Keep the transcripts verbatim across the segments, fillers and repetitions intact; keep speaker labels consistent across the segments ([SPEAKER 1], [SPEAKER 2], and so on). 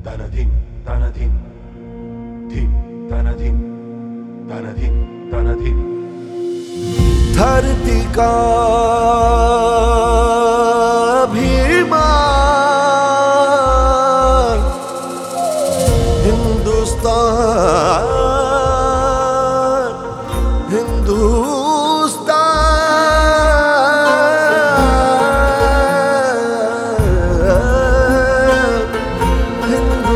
[SPEAKER 1] Tanadim, tanadim, dim, tanadim, tanadim, tanadim.
[SPEAKER 2] धरती का अभिमान हिंदुस्तान, हिंदुस्तान,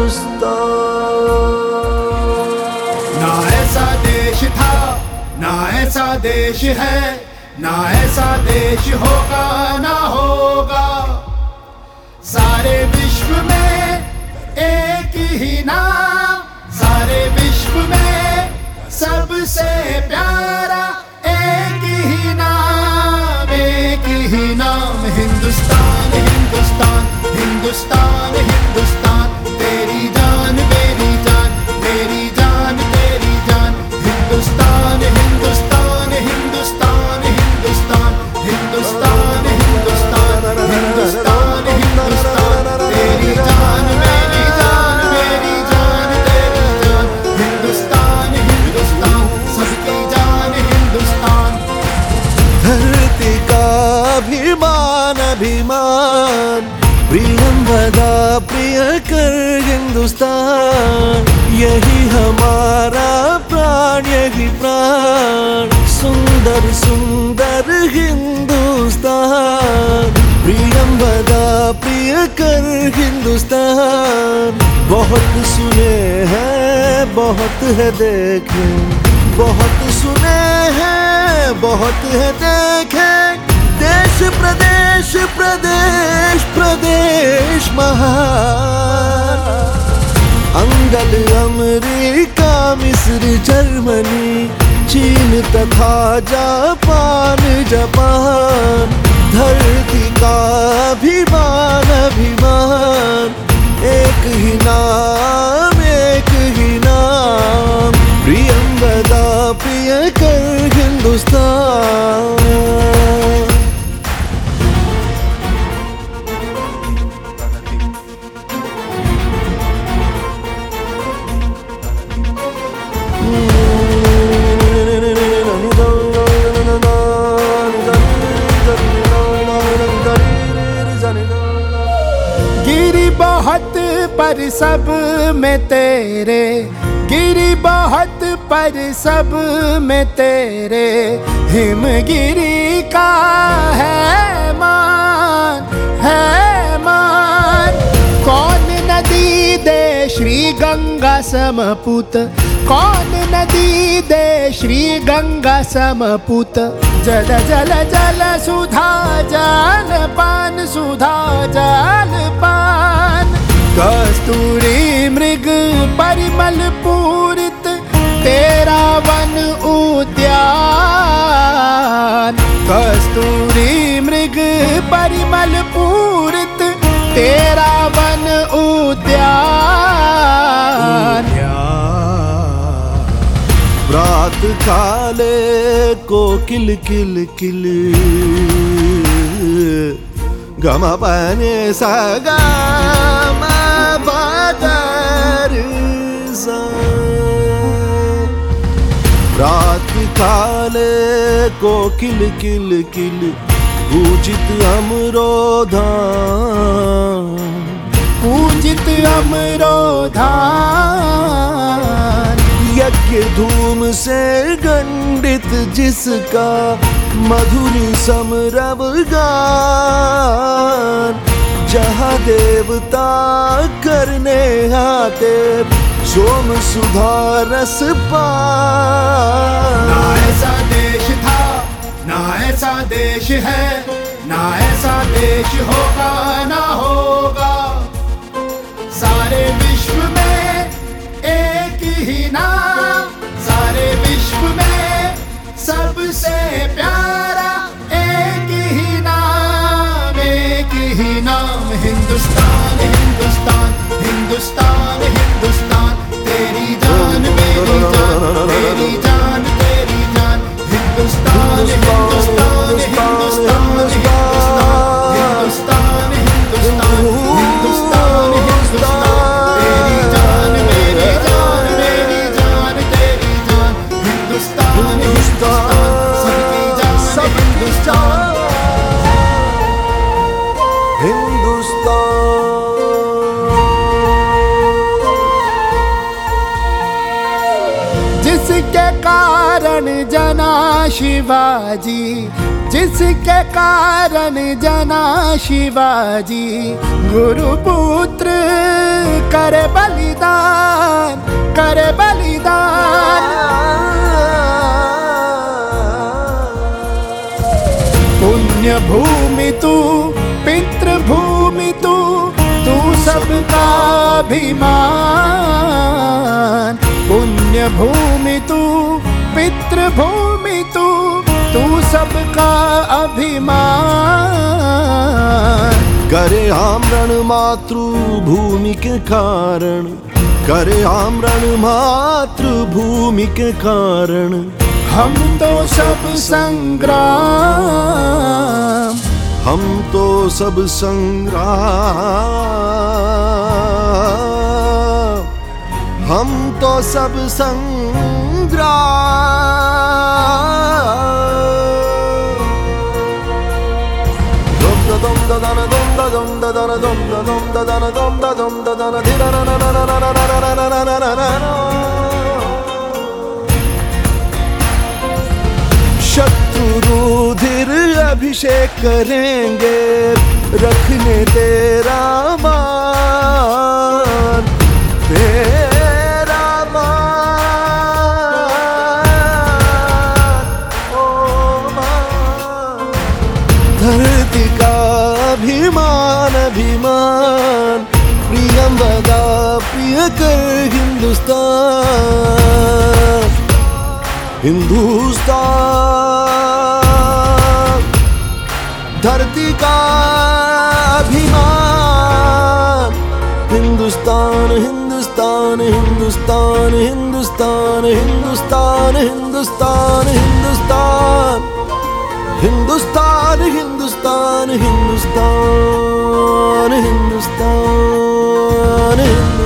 [SPEAKER 2] हिंदुस्तान।
[SPEAKER 3] ना ऐसा देश था, ना ऐसा देश है, ना ऐसा देश होगा ना होगा। सारे विश्व में एक ही नाम, सारे विश्व में सबसे प्यारा एक ही नाम, एक ही नाम। हिंदुस्तान हिंदुस्तान हिंदुस्तान हिंदुस्तान, तेरी जान मेरी जान, मेरी जान तेरी जान। हिंदुस्तान हिंदुस्तान हिंदुस्तान हिंदुस्तान हिंदुस्तान हिंदुस्तान हिंदुस्तान हिंदुस्तान, तेरी जान मेरी जान, मेरी जान तेरी जान। हिंदुस्तान हिंदुस्तान सबकी जान हिंदुस्तान।
[SPEAKER 2] धरती का अभिमान अभिमान, प्रियम वदा प्रिय कर हिंदुस्तान। यही हमारा प्राण यही प्राण, सुंदर सुंदर हिंदुस्तान। प्रियम वदा प्रिय कर हिंदुस्तान। बहुत सुने हैं बहुत है देखे, बहुत सुने हैं बहुत है देखे। देश प्रदेश प्रदेश प्रदेश महान। अंगल अमेरिका मिस्र जर्मनी चीन तथा जापान जापान। धरती का अभिमान अभिमान, एक ही नाम एक ही नाम। प्रियम वदा प्रिय कर हिंदुस्तान।
[SPEAKER 3] गिरी बहुत पर सब में तेरे, गिरी बहुत पर सब में तेरे। हिमगिरी का है मान, है मान। कौन नदी दे श्री गंगा समपुत, कौन नदी दे श्री गंगा समपुत। जल जल जल सुधा जल पान, सुधा जल पान। कस्तूरी मृग परिमल पूरित तेरा वन उद्यान। कस्तूरी मृग परिमल पूरित तेरा वन उद्यान।
[SPEAKER 2] प्रात काले को किल किल किल, गमा पने सगा बादर सा। रात काले को किल किल किल, पूजित अमरोधाम,
[SPEAKER 3] पूजित अमरोधान।
[SPEAKER 2] यज्ञ धूम से गंडित जिसका मधुरी समरव गान। जहाँ देवता करने आते सोम सुधा रस पान।
[SPEAKER 3] ना ऐसा देश था, ना ऐसा देश है, ना ऐसा देश होगा ना होगा। सारे विश्व में एक ही नाम, सारे विश्व में सबसे प्यारा एक ही नाम, एक ही नाम। हिंदुस्तान हिंदुस्तान हिंदुस्तान हिंदुस्तान, तेरी जान मेरी जान, मेरी जान तेरी जान। हिंदुस्तान हिंदुस्तान हिंदुस्तान हिंदुस्तान हिंदुस्तान हिंदुस्तान हिंदुस्तान हिंदुस्तान, तेरी जिसके कारण जना शिवाजी, जिसके कारण जना शिवाजी, गुरुपुत्र करे बलिदान, करे बलिदान। पुण्य भूमि तू, पितृभूमि तू, तू सबका अभिमान। पुण्य भूमि तू, पितृभूमि तू, तू सबका अभिमान।
[SPEAKER 2] करे आमरण मातृभूमि के कारण, करे आमरण मातृभूमि के कारण।
[SPEAKER 3] हम तो सब संग्राम,
[SPEAKER 2] हम तो सब संग्राम, हम तो सब संग्राम। दम दम दम दम दम दम दम दम दम दम दम दम दम दम। शत्रुरुधिर अभिषेक करेंगे, रखने तेरा मान, तेरा मान, ओ मान। धरती का अभिमान, अभिमान, प्रियम वदा प्रिय कर हिंदुस्तान, हिंदुस्तान। धरती का अभिमान, हिंदुस्तान, हिंदुस्तान, हिंदुस्तान, हिंदुस्तान, हिंदुस्तान, हिंदुस्तान, हिंदुस्तान, हिंदुस्तान, हिंदुस्तान, हिंदुस्तान, हिंदुस्तान, हिंदुस्तान।